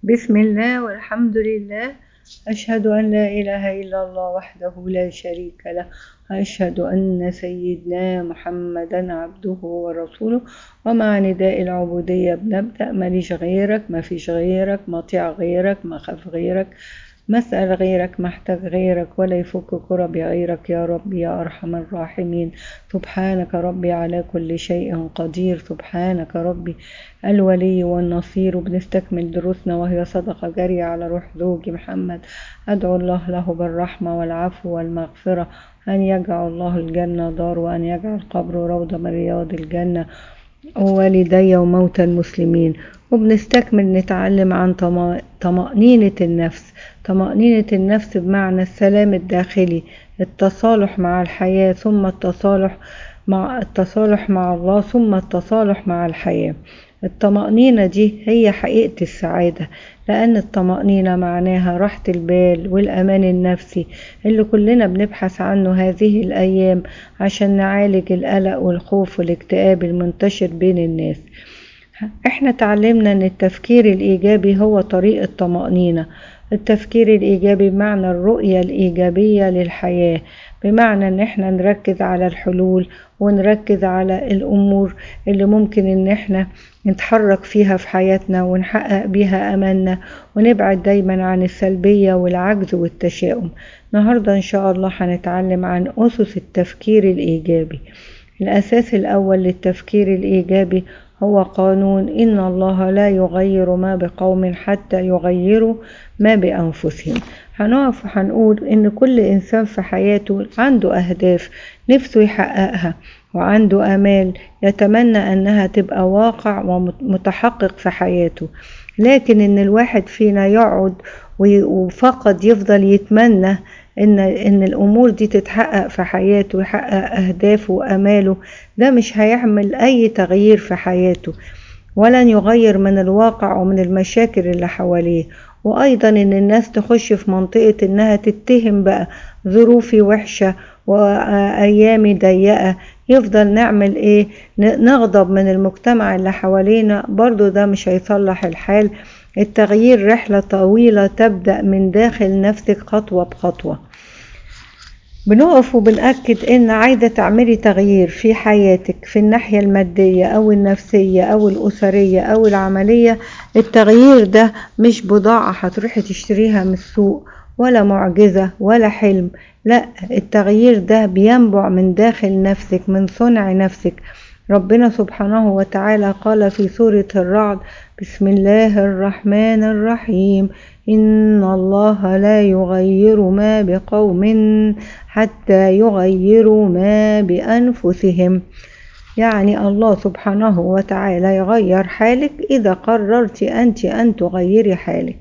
بسم الله والحمد لله. أشهد أن لا إله إلا الله وحده لا شريك له، وأشهد أن سيدنا محمدا عبده ورسوله. ومع نداء العبودية بنبدأ: ماليش غيرك، ما فيش غيرك، مطيع غيرك، ما خاف غيرك، مسأل غيرك، محتاج غيرك، ولا يفك كربي غيرك يا رب يا أرحم الراحمين. سبحانك ربي على كل شيء قدير، سبحانك ربي الولي والنصير. وبنستكمل دروسنا وهي صدقة جارية على روح زوجي محمد. أدعو الله له بالرحمة والعفو والمغفرة، أن يجعل الله الجنة دار، وأن يجعل قبره روضة من رياض الجنة، ووالدي وموتى المسلمين. وبنستكمل نتعلم عن طمأنينة النفس. طمأنينة النفس بمعنى السلام الداخلي، التصالح مع الحياة، ثم التصالح مع الله، ثم التصالح مع الحياة. الطمأنينة دي هي حقيقة السعادة، لأن الطمأنينة معناها راحة البال والأمان النفسي اللي كلنا بنبحث عنه هذه الأيام عشان نعالج القلق والخوف والاكتئاب المنتشر بين الناس. احنا تعلمنا ان التفكير الإيجابي هو طريق الطمأنينة. التفكير الإيجابي بمعنى الرؤية الإيجابية للحياة، بمعنى ان احنا نركز على الحلول ونركز على الأمور اللي ممكن ان احنا نتحرك فيها في حياتنا ونحقق بيها أملنا، ونبعد دايما عن السلبية والعجز والتشاؤم. النهاردة إن شاء الله هنتعلم عن أسس التفكير الإيجابي. الأساس الأول للتفكير الإيجابي هو قانون إن الله لا يغير ما بقوم حتى يغيروا ما بأنفسهم. هنقف وهنقول إن كل إنسان في حياته عنده أهداف نفسه يحققها، وعنده آمال يتمنى أنها تبقى واقع ومتحقق في حياته، لكن إن الواحد فينا يقعد وفقط يفضل يتمنى إن الأمور دي تتحقق في حياته ويحقق أهدافه وأماله، ده مش هيعمل أي تغيير في حياته، ولن يغير من الواقع ومن المشاكل اللي حواليه. وأيضا إن الناس تخش في منطقة إنها تتهم بقى ظروفي وحشة وأيامي ضيقة، يفضل نعمل إيه؟ نغضب من المجتمع اللي حوالينا، برضو ده مش هيصلح الحال. التغيير رحلة طويلة تبدأ من داخل نفسك خطوة بخطوة. بنقف وبنأكد إن عايزة تعملي تغيير في حياتك في الناحية المادية أو النفسية أو الأسرية أو العملية. التغيير ده مش بضاعة هتروحي تشتريها من السوق، ولا معجزة ولا حلم، لا، التغيير ده بينبع من داخل نفسك، من صنع نفسك. ربنا سبحانه وتعالى قال في سورة الرعد: بسم الله الرحمن الرحيم، إن الله لا يغير ما بقوم حتى يغيروا ما بأنفسهم. يعني الله سبحانه وتعالى يغير حالك إذا قررت أنت أن تغيري حالك.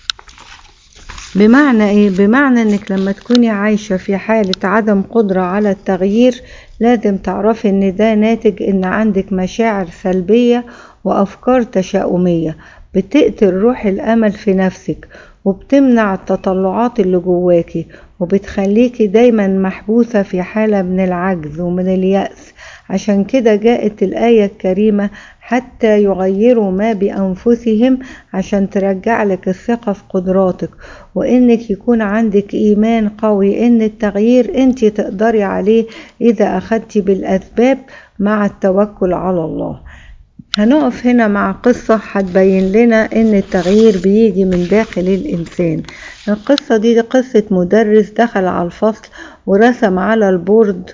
بمعنى إيه؟ بمعنى أنك لما تكوني عايشة في حالة عدم قدرة على التغيير، لازم تعرفي أن ده ناتج أن عندك مشاعر سلبية وأفكار تشاؤمية بتقتل روح الأمل في نفسك، وبتمنع التطلعات اللي جواكي، وبتخليكي دايما محبوسة في حالة من العجز ومن اليأس. عشان كده جاءت الآية الكريمة: حتى يغيروا ما بأنفسهم، عشان ترجع لك الثقة في قدراتك، وإنك يكون عندك إيمان قوي إن التغيير أنت تقدري عليه إذا أخدتي بالأسباب مع التوكل على الله. هنقف هنا مع قصة هتبين لنا إن التغيير بيجي من داخل الإنسان. القصة دي قصة مدرس دخل على الفصل ورسم على البورد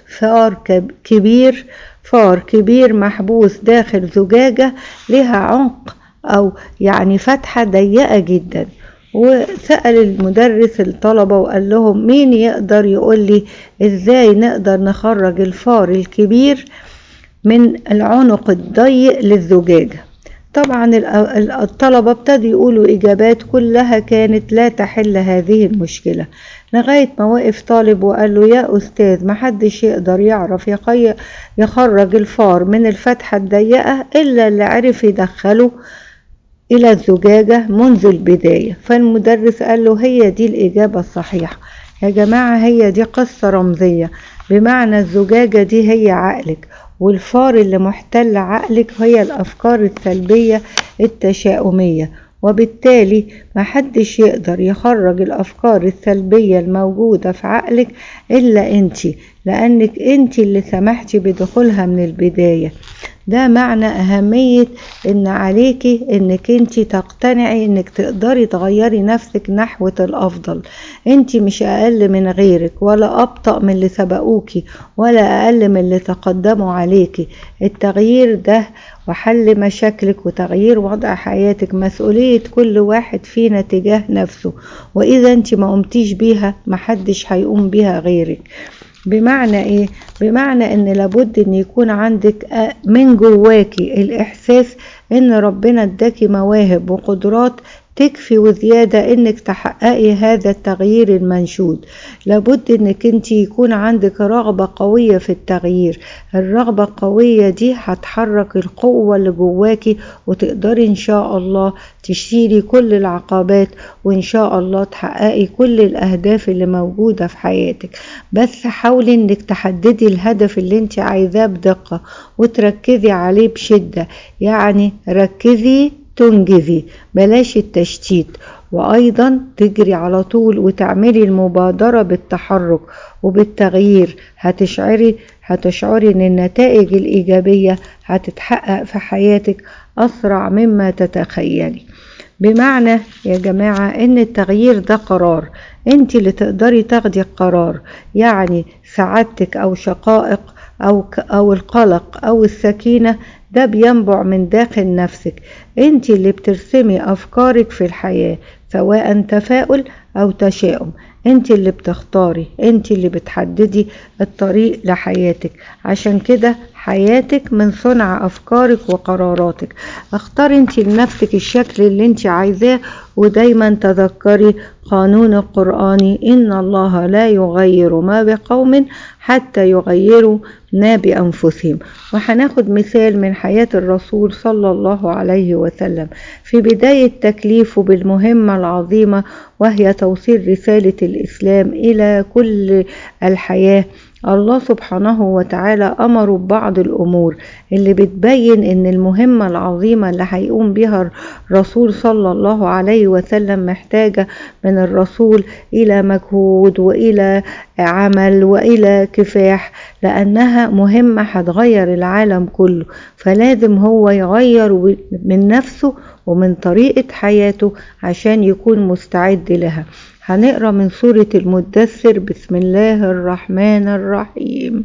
فار كبير محبوس داخل زجاجة لها عمق أو يعني فتحة ضيقة جدا. وسأل المدرس الطلبة وقال لهم: مين يقدر يقول لي إزاي نقدر نخرج الفار الكبير من العنق الضيق للزجاجة؟ طبعا الطلبة ابتدوا يقولوا إجابات كلها كانت لا تحل هذه المشكلة، لغاية ما وقف طالب وقال له: يا أستاذ، محدش يقدر يعرف يخرج الفار من الفتحة الضيقة إلا اللي عرف يدخله إلى الزجاجة منذ البداية. فالمدرس قال له: هي دي الإجابة الصحيحة يا جماعة، هي دي قصة رمزية، بمعنى الزجاجة دي هي عقلك، والفار اللي محتل عقلك هي الأفكار السلبية التشاؤمية، وبالتالي محدش يقدر يخرج الأفكار السلبية الموجودة في عقلك إلا انتي، لأنك انتي اللي سمحتي بدخولها من البداية. ده معنى أهمية إن عليكي إنك انتي تقتنعي إنك تقدري تغيري نفسك نحو الأفضل. انتي مش أقل من غيرك، ولا أبطأ من اللي سبقوكي، ولا أقل من اللي تقدموا عليكي. التغيير ده وحل مشاكلك وتغيير وضع حياتك مسؤولية كل واحد فينا تجاه نفسه، وإذا انتي ما قمتيش بيها محدش هيقوم بيها غيرك. بمعنى ايه؟ بمعنى ان لابد ان يكون عندك من جواكي الاحساس ان ربنا اداكي مواهب وقدرات تكفي وزيادة انك تحققي هذا التغيير المنشود. لابد انك انت يكون عندك رغبة قوية في التغيير. الرغبة القوية دي هتحرك القوة اللي جواكي، وتقدري ان شاء الله تشيلي كل العقبات، وان شاء الله تحققي كل الاهداف اللي موجودة في حياتك. بس حاولي انك تحددي الهدف اللي انت عايزاه بدقة وتركزي عليه بشدة. يعني ركزي تنجزي، بلاش التشتيت. وايضا تجري على طول وتعملي المبادرة بالتحرك وبالتغيير. هتشعري ان النتائج الايجابية هتتحقق في حياتك اسرع مما تتخيلي. بمعنى يا جماعة ان التغيير ده قرار، انت اللي تقدري تاخدي القرار. يعني سعادتك او شقائق او القلق او السكينة ده بينبع من داخل نفسك. انت اللي بترسمي افكارك في الحياة، سواء تفاؤل او تشاؤم. انت اللي بتختاري، انت اللي بتحددي الطريق لحياتك. عشان كده حياتك من صنع افكارك وقراراتك. اختاري انت لنفسك الشكل اللي انت عايزاه، ودايما تذكري قانون القرآني: إن الله لا يغير ما بقوم حتى يغيروا ما بأنفسهم. وهناخد مثال من حياة الرسول صلى الله عليه وسلم في بداية تكليفه بالمهمة العظيمة، وهي توصيل رسالة الإسلام إلى كل الحياة. الله سبحانه وتعالى أمر ببعض الأمور اللي بتبين إن المهمة العظيمة اللي هيقوم بها الرسول صلى الله عليه وسلم محتاجة من الرسول إلى مجهود وإلى عمل وإلى كفاح، لأنها مهمة هتغير العالم كله. فلازم هو يغير من نفسه ومن طريقة حياته عشان يكون مستعد لها. هنقرأ من سورة المدثر: بسم الله الرحمن الرحيم.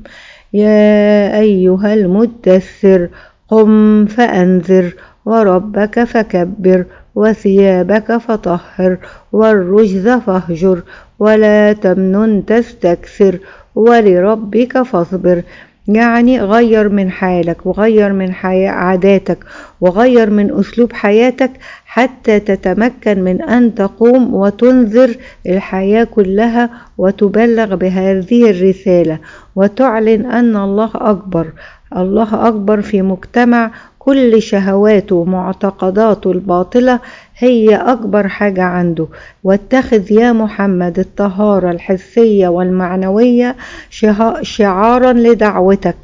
يا أيها المدثر قم فأنذر وربك فكبر وثيابك فطهر والرجز فاهجر ولا تمنن تستكثر ولربك فاصبر. يعني غير من حالك، وغير من عاداتك، وغير من أسلوب حياتك حتى تتمكن من أن تقوم وتنذر الحياة كلها وتبلغ بهذه الرسالة وتعلن أن الله أكبر. الله أكبر في مجتمع كل شهواته ومعتقداته الباطلة هي أكبر حاجة عنده. واتخذ يا محمد الطهارة الحسية والمعنوية شعارا لدعوتك،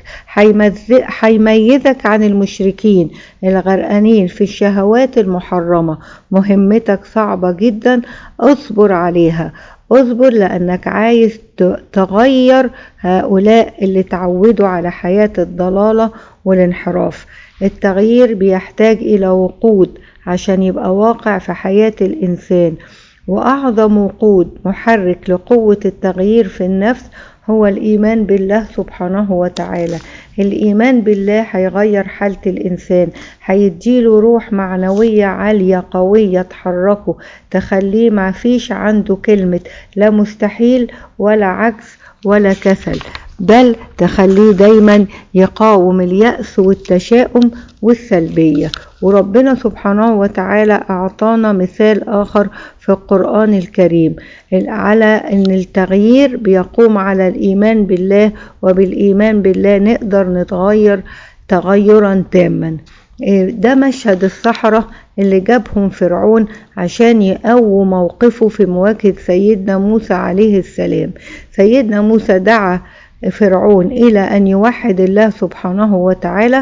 هيميزك عن المشركين الغرقانين في الشهوات المحرمة. مهمتك صعبة جدا، اصبر عليها. اصبر لأنك عايز تغير هؤلاء اللي تعودوا على حياة الضلالة والانحراف. التغيير بيحتاج إلى وقود عشان يبقى واقع في حياة الإنسان. وأعظم وقود محرك لقوة التغيير في النفس هو الإيمان بالله سبحانه وتعالى. الإيمان بالله هيغير حالة الإنسان، هيديله روح معنوية عالية قوية تحركه، تخليه ما فيش عنده كلمة لا مستحيل ولا عجز ولا كسل، بل تخليه دايما يقاوم اليأس والتشاؤم والسلبية. وربنا سبحانه وتعالى أعطانا مثال آخر في القرآن الكريم على أن التغيير بيقوم على الإيمان بالله، وبالإيمان بالله نقدر نتغير تغيرا تاما. ده مشهد السحرة اللي جابهم فرعون عشان يقووا موقفه في مواجهة سيدنا موسى عليه السلام. سيدنا موسى دعا فرعون إلى أن يوحد الله سبحانه وتعالى،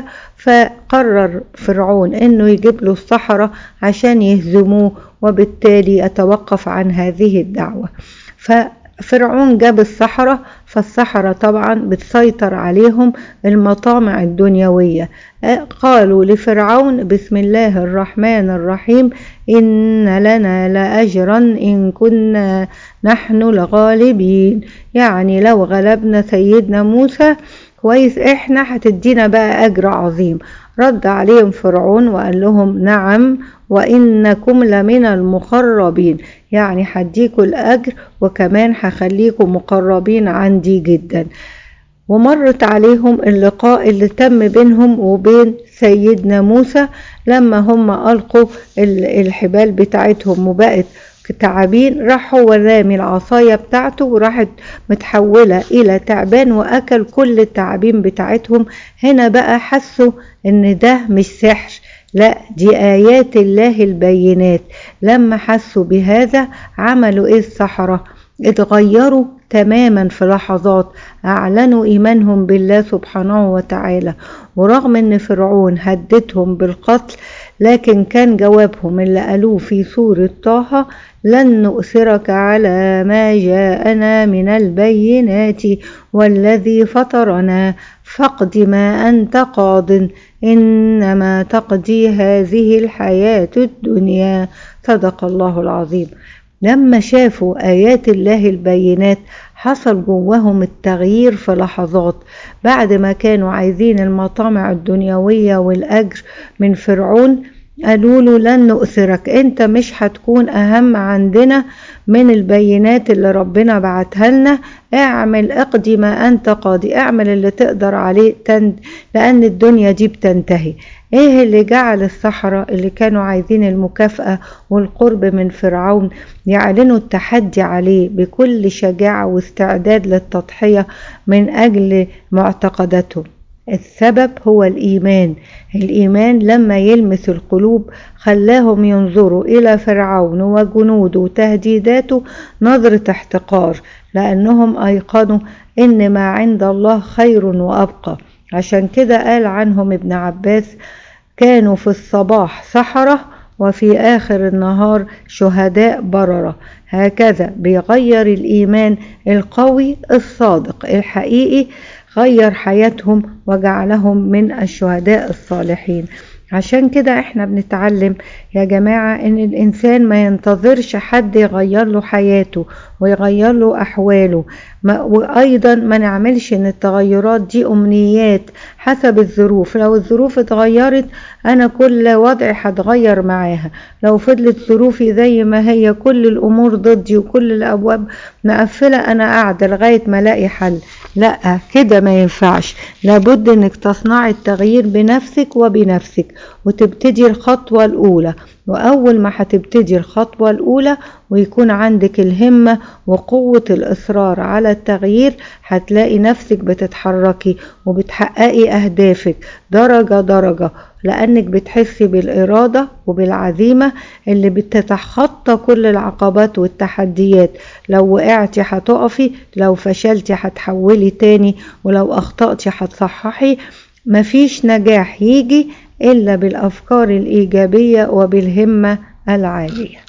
فقرر فرعون أنه يجيب له السحرة عشان يهزموه، وبالتالي يتوقف عن هذه الدعوة. ففرعون جاب السحرة، فالسحرة طبعا بتسيطر عليهم المطامع الدنيوية. قالوا لفرعون: بسم الله الرحمن الرحيم، إن لنا لأجرا إن كنا نحن الغالبين. يعني لو غلبنا سيدنا موسى كويس، احنا هتدينا بقى أجر عظيم. رد عليهم فرعون وقال لهم: نعم، وإنكم لمن المقربين، يعني هديكوا الأجر وكمان هخليكم مقربين عندي جدا. ومرت عليهم اللقاء اللي تم بينهم وبين سيدنا موسى لما هم ألقوا الحبال بتاعتهم وبقت تعابين، راح هو رامي العصاية بتاعته وراحت متحولة إلى تعبان وأكل كل التعابين بتاعتهم. هنا بقى حسوا إن ده مش سحر، لا، دي آيات الله البينات. لما حسوا بهذا عملوا إيه السحرة؟ اتغيروا تماما في لحظات، أعلنوا إيمانهم بالله سبحانه وتعالى. ورغم أن فرعون هددهم بالقتل، لكن كان جوابهم اللي قالوه في سورة طه: لن نؤثرك على ما جاءنا من البينات والذي فطرنا فاقض ما أنت قاض إنما تقضي هذه الحياة الدنيا. صدق الله العظيم. لما شافوا آيات الله البينات حصل جواهم التغيير في لحظات. بعد ما كانوا عايزين المطامع الدنيوية والأجر من فرعون، قالوا له: لن نؤثرك، انت مش هتكون أهم عندنا من البينات اللي ربنا بعتها لنا. اقضي ما أنت قاضي، اعمل اللي تقدر عليه لأن الدنيا دي بتنتهي. ايه اللي جعل السحرة اللي كانوا عايزين المكافأة والقرب من فرعون يعلنوا التحدي عليه بكل شجاعة واستعداد للتضحية من أجل معتقداتهم؟ السبب هو الإيمان. الإيمان لما يلمس القلوب خلاهم ينظروا إلى فرعون وجنوده وتهديداته نظرة احتقار، لأنهم أيقنوا إن ما عند الله خير وأبقى. عشان كده قال عنهم ابن عباس: كانوا في الصباح سحرة وفي آخر النهار شهداء بررة. هكذا بيغير الإيمان القوي الصادق الحقيقي، غير حياتهم وجعلهم من الشهداء الصالحين. عشان كده احنا بنتعلم يا جماعة ان الانسان ما ينتظرش حد يغير له حياته ويغير له احواله، وايضا ما نعملش ان التغيرات دي امنيات حسب الظروف. لو الظروف اتغيرت انا كل وضعي هتغير معاها، لو فضلت ظروفي زي ما هي كل الامور ضدي وكل الابواب مقفلة انا قاعدة لغاية ما الاقي حل. لا، كده ما ينفعش. لابد انك تصنعي التغيير بنفسك وبنفسك وتبتدي الخطوة الأولى. وأول ما هتبتدي الخطوة الأولى ويكون عندك الهمة وقوة الإصرار على التغيير، هتلاقي نفسك بتتحركي وبتحققي أهدافك درجة درجة، لأنك بتحسي بالإرادة وبالعزيمة اللي بتتخطى كل العقبات والتحديات. لو وقعتي هتقفي، لو فشلتي هتحولي تاني، ولو أخطأتي هتصححي. مفيش نجاح يجي إلا بالأفكار الإيجابية وبالهمة العالية.